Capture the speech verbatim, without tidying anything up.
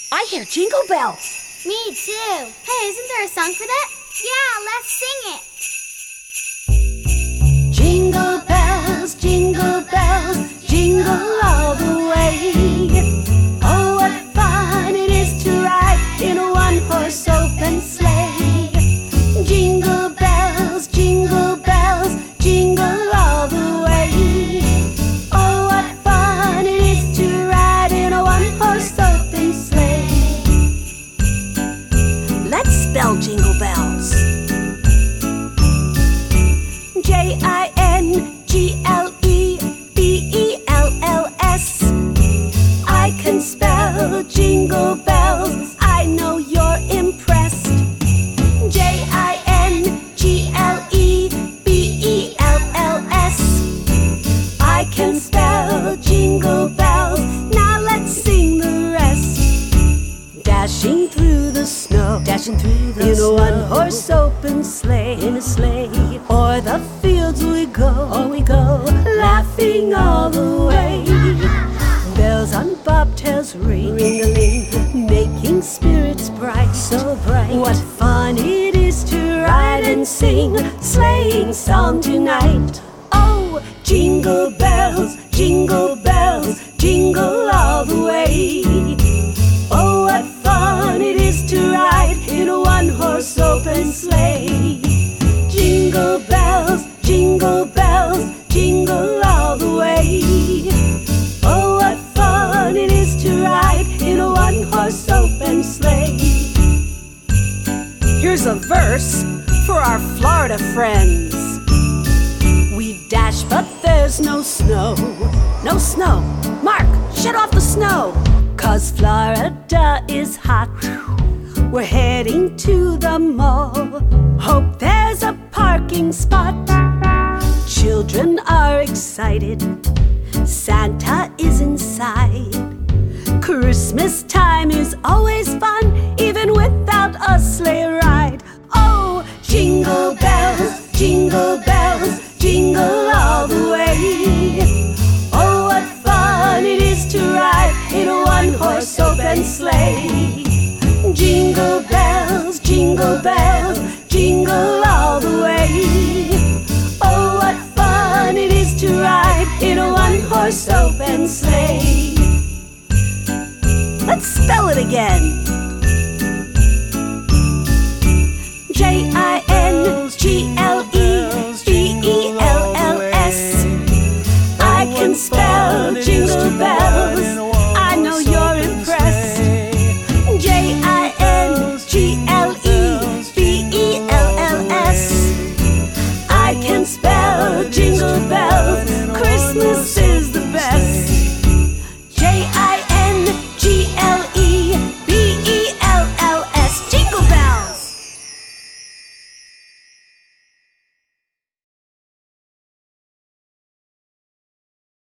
I hear jingle bells. Me too. Hey, isn't there a song for that? Yeah, let's sing it. Jingle bells, jingle bells, jingle all the way. Oh, what fun it is to ride in a one-horse open sleigh. Jingle bells, jingle bells, jingle all the way. Oh, what fun it is to ride in a one-horse open sleigh. Let's spell jingle bells. J I N G L E B E L L S. I can spell jingle bells. I know you're impressed. J I N G L E B E L L S. I can spell jingle bells. Now let's sing the rest. Dashing through the snow, dashing through the in snow. In a one-horse open sleigh, in a sleigh. O'er the fields we go, oh we go, laughing all the way. Bells on bobtails ring, ring-a-ling, making spirits bright, so bright. What fun it is to ride and sing sleighing song tonight. Oh, jingle bells, jingle bells, jingle all the way. Oh, what fun it is to ride in a one-horse open sleigh. Jingle bells, jingle bells, jingle all the way. Oh, what fun it is to ride in a one-horse open sleigh. Here's a verse for our Florida friends. We dash, but there's no snow. No snow. Mark, shut off the snow. 'Cause Florida is hot. We're heading to the mall. Hope there's a parking spot. Children are excited. Santa is inside. Christmas time is always fun, even without a sleigh ride. Oh, jingle bells, jingle bells, jingle all the way. Oh, what fun it is to ride in a one-horse open sleigh. Jingle bells, jingle bells, jingle all the way. Oh, what fun it is to ride in a one-horse open sleigh. Let's spell it again. J I N G L